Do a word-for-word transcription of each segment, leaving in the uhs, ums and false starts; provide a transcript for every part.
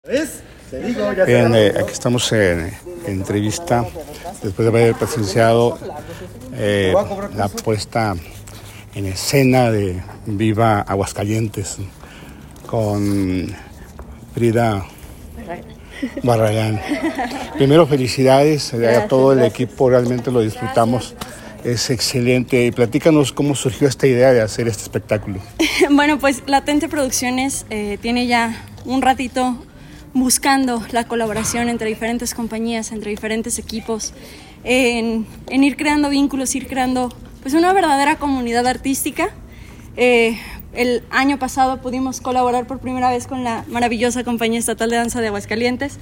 ¿Ves? Te digo, ya Bien, eh, aquí estamos en, en entrevista después de haber presenciado eh, la puesta en escena de Viva Aguascalientes con Frida Barragán. Primero, felicidades a todo el equipo, realmente lo disfrutamos. Es excelente. Y platícanos cómo surgió esta idea de hacer este espectáculo. Bueno, pues Latente Producciones eh, tiene ya un ratito buscando la colaboración entre diferentes compañías, entre diferentes equipos, en, en ir creando vínculos, ir creando pues una verdadera comunidad artística. Eh, el año pasado pudimos colaborar por primera vez con la maravillosa Compañía Estatal de Danza de Aguascalientes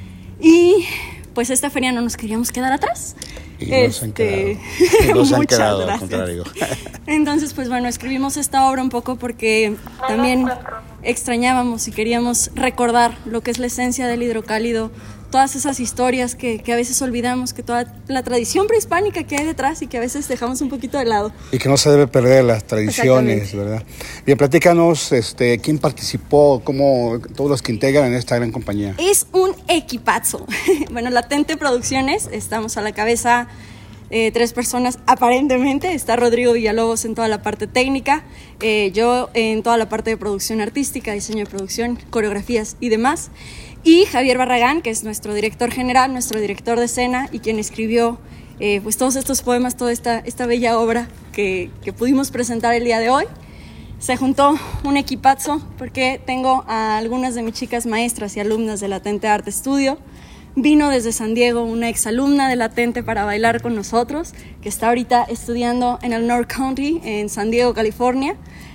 y pues esta feria no nos queríamos quedar atrás. Y nos han quedado, y nos han quedado al contrario. Entonces, pues bueno, escribimos esta obra un poco porque también extrañábamos y queríamos recordar lo que es la esencia del hidrocálido, todas esas historias que, que a veces olvidamos, que toda la tradición prehispánica que hay detrás y que a veces dejamos un poquito de lado. Y que no se debe perder las tradiciones, ¿verdad? Bien, platícanos, este, ¿quién participó? ¿Cómo todos los que integran esta gran compañía? Es un equipazo. Bueno, Latente Producciones, estamos a la cabeza eh, tres personas aparentemente. Está Rodrigo Villalobos en toda la parte técnica, eh, yo en toda la parte de producción artística, diseño de producción, coreografías y demás. Y Javier Barragán, que es nuestro director general, nuestro director de escena y quien escribió eh, pues todos estos poemas, toda esta, esta bella obra que, que pudimos presentar el día de hoy. Se juntó un equipazo porque tengo a algunas de mis chicas maestras y alumnas de Latente Arte Studio. Vino desde San Diego una exalumna de Latente para bailar con nosotros, que está ahorita estudiando en el North County, en San Diego, California.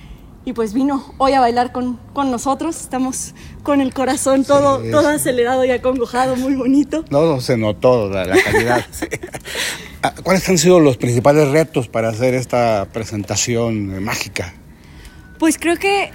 Y pues vino hoy a bailar con, con nosotros. Estamos con el corazón todo, sí, todo acelerado y acongojado, muy bonito. No, no se notó la, la calidad. Sí. ¿Cuáles han sido los principales retos para hacer esta presentación mágica? Pues creo que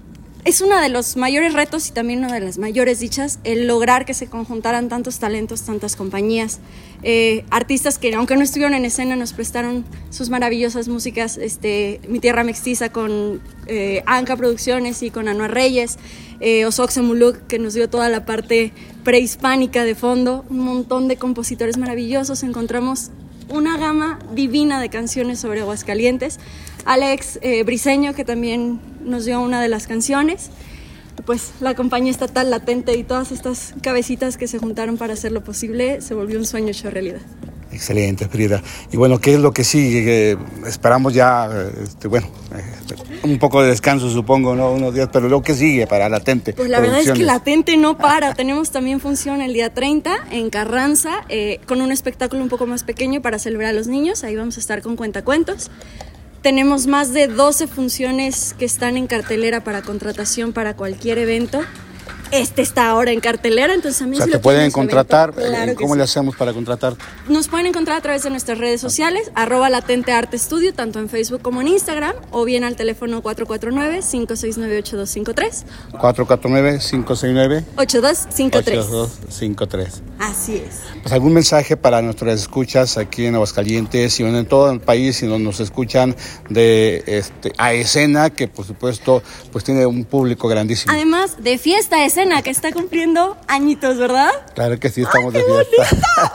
es uno de los mayores retos y también una de las mayores dichas, el lograr que se conjuntaran tantos talentos, tantas compañías, eh, artistas que aunque no estuvieron en escena nos prestaron sus maravillosas músicas, este, Mi Tierra Mestiza con eh, Anca Producciones y con Anuar Reyes, eh, Osoxo Muluk, que nos dio toda la parte prehispánica de fondo, un montón de compositores maravillosos. Encontramos una gama divina de canciones sobre Aguascalientes. Alex eh, Briseño, que también nos dio una de las canciones. Pues la compañía estatal Latente y todas estas cabecitas que se juntaron para hacerlo posible, se volvió un sueño hecho realidad. Excelente, Frida. Y bueno, ¿qué es lo que sigue? Eh, esperamos ya, este, bueno, eh, un poco de descanso, supongo, ¿no? Unos días, pero lo que sigue para Latente. Pues la verdad es que Latente no para. Tenemos también función el día treinta en Carranza, eh, con un espectáculo un poco más pequeño para celebrar a los niños. Ahí vamos a estar con cuentacuentos. Tenemos más de doce funciones que están en cartelera para contratación para cualquier evento. Este está ahora en cartelera, entonces también o sea, si te lo pueden contratar. Claro ¿Cómo sí. le hacemos para contratar? Nos pueden encontrar a través de nuestras redes sociales, arroba Latente Arte Studio, tanto en Facebook como en Instagram, o bien al teléfono cuatro cuatro nueve, cinco seis nueve, ocho dos cinco tres. cuatro cuatro nueve, cinco seis nueve, ocho dos cinco tres. ocho dos cinco tres. Así es. Pues algún mensaje para nuestras escuchas aquí en Aguascalientes y en todo el país, y donde nos escuchan de este a escena, que por supuesto pues tiene un público grandísimo. Además de Fiesta Escena, que está cumpliendo añitos, ¿verdad? Claro que sí, estamos ¡Ay, de fiesta.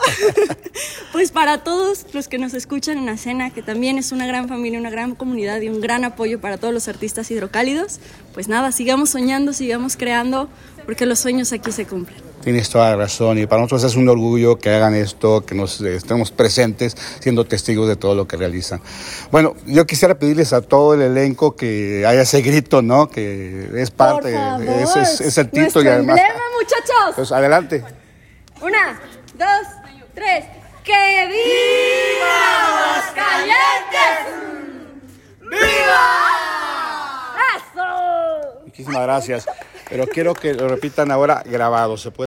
Pues para todos los que nos escuchan en Escena, que también es una gran familia, una gran comunidad y un gran apoyo para todos los artistas hidrocálidos, pues nada, sigamos soñando, sigamos creando, porque los sueños aquí se cumplen. Tienes toda la razón, y para nosotros es un orgullo que hagan esto, que nos eh, estemos presentes siendo testigos de todo lo que realizan. Bueno, yo quisiera pedirles a todo el elenco que haya ese grito, ¿no? Que es parte, es, es, es el título y además. Emblema, muchachos. Pues adelante. Una, dos, tres. ¡Que viva Aguascalientes! ¡Viva! ¡Eso! Muchísimas gracias. Pero quiero que lo repitan ahora grabado. ¿Se puede?